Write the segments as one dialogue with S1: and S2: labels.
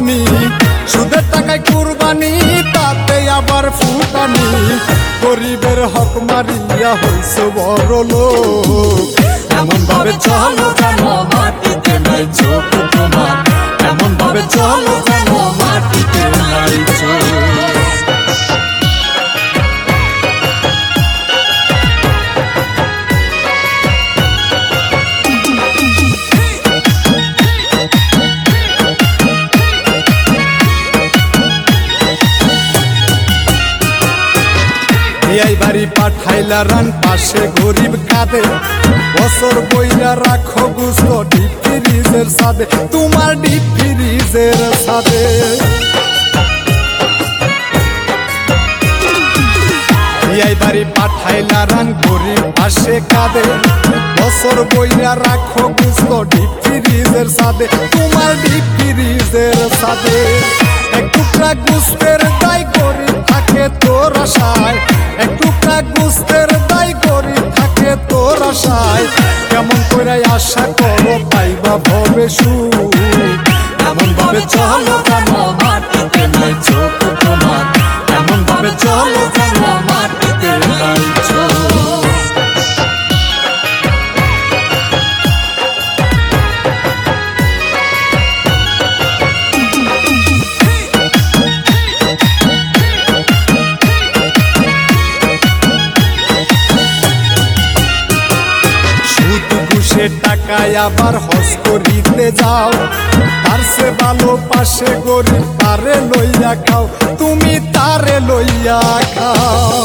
S1: জানি সুদের টাকায় কুরবানি তাতে আবার ফুটানি গরিবের হক মারিয়া হইছে বড় লোক এমন ভাবে চলো যেন মাটিতে নাই চোখ তোমার এমন ভাবে চলো যেন মাটিতে নাই চোখ এই বাড়ি পাঠাইলা রান পাশে গরিব কাঁদে বছর বইরা রাখো গুস্ত ডিপ ফ্রিজের সাদে তোমার ডিপ ফ্রিজের সাদে এই বাড়ি পাঠাইলা রান গরিব পাশে কাঁদে বছর বইরা রাখো গুস্ত ডিপ ফ্রিজের সাদে তোমার ডিপ ফ্রিজের সাদে এক টুকরা গুস্তের দায় গরিব থাকে তোর আশায় এক টুকরা গুস্তের দায় গরিব থাকে তোর আশায় কেমন করে আশা করো পাইবা ভবে সুখ এমন ভাবে চলো যেন মাটিতে নাই চোখ তোমার এমন ভাবে চলো যেন মাটিতে নাই চোখ টাকায় আবার হজ করিতে যাও তার সে ভালো পাশে গরিব তারে লইয়া খাও তুমি তারে লইয়া খাও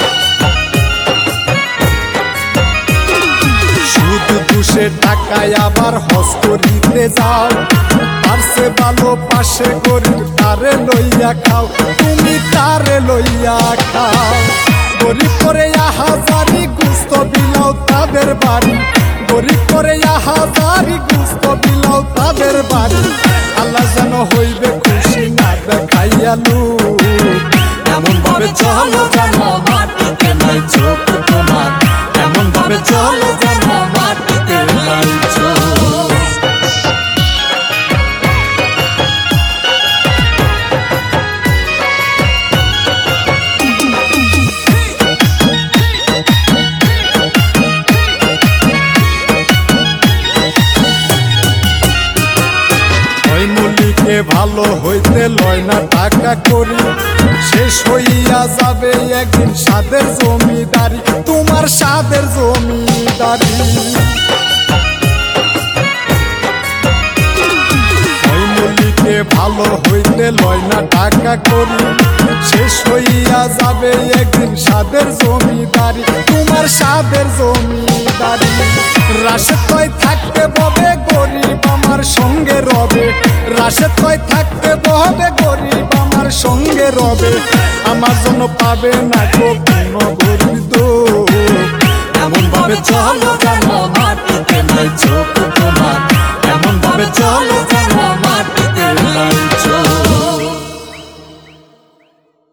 S1: শুধু দুশে টাকায় আবার হজ করিতে যাও তার সে ভালো পাশে গরিব তারে লইয়া খাও তুমি তারে লইয়া খাও গরিব করে হাজারি গুস্ত বিলাও তাদের বাড়ি গরিব করে হাজারি গুস্ত বিলাও তাদের বাড়ি আল্লাহ যেন হইবে খুশি না দেখাইয়া লুক এমন ভাবে চলো যেন মাটিতে নাই চোখ তোমার এমন ভাবে চলো যেন মাটিতে নাই চোখ ভালো হইতে লয় না টাকা করি শেষ হইয়া যাবে একদিন সাদের জমিদারি তোমার সাদের জমিদারি ওই মল্লিকে ভালো হইতে লয় না টাকা করি শেষ হইয়া যাবে একদিন সাদের জমিদারি তোমার সাদের জমিদারি রাশেদ কয় থাকতে ববে গরিব আমার সঙ্গে রবে রাশেদ কয় থাকতে ববে গরিব আমার সঙ্গে রবে আমার জন্য পাবে না কোনো গরিব তো এমন ভাবে চলো যেন মাটিতে নাই চোখ তোমার এমন ভাবে চলো